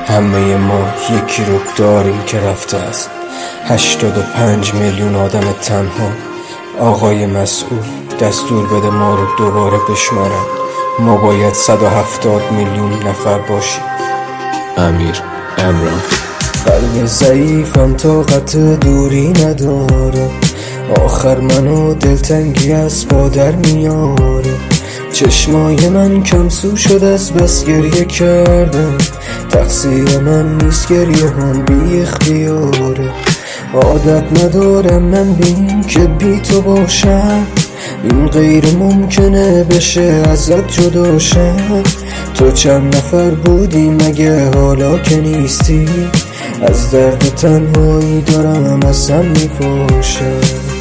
همه ما یکی رو داریم که رفته است. 85 میلیون آدم تنها. آقای مسئول دستور بده ما رو دوباره بشمارن. ما باید 170 میلیون نفر باشیم. امیر امران. قلب ضعیفم طاقت دوری نداره، آخر منو دلتنگی از پادر میاره. چشمای من کم سو شد از بس گریه کردم، تقصیر من نیست گریه هم بی اختیاره. عادت ندارم من بین که بی تو باشم، این غیر ممکنه بشه ازت جدا شم. تو چند نفر بودی مگه حالا که نیستی؟ از درد تنهایی دارم ازم میپاشم.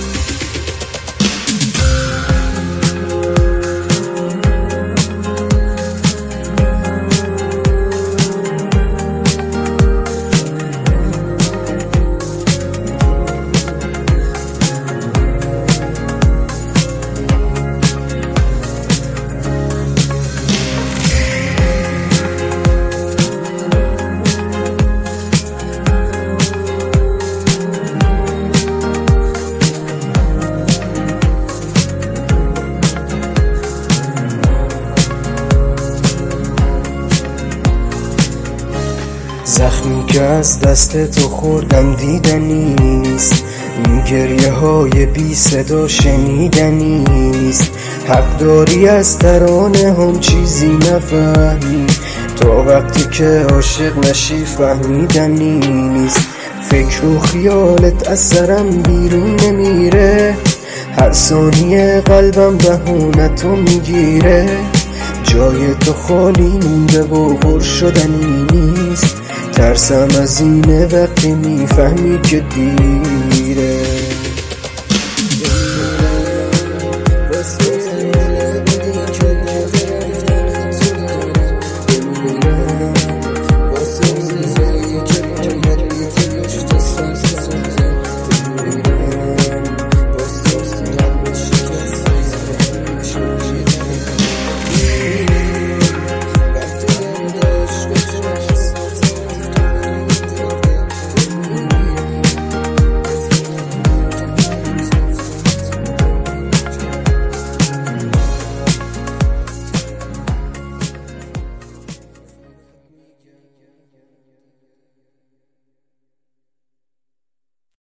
زخمی که از دست تو خوردم دیدنی نیست، این گریه های بی صدا شنیدنی نیست. حق داری از ترانه هم چیزی نفهمی، تا وقتی که عاشق نشی فهمیدنی نیست. فکر و خیالت از سرم بیرون نمیره، هر ثانیه قلبم بهونتو میگیره. جای تو خالی مونده و پر شدنی نیست، ترسم از اینه وقتی میفهمی که دیره.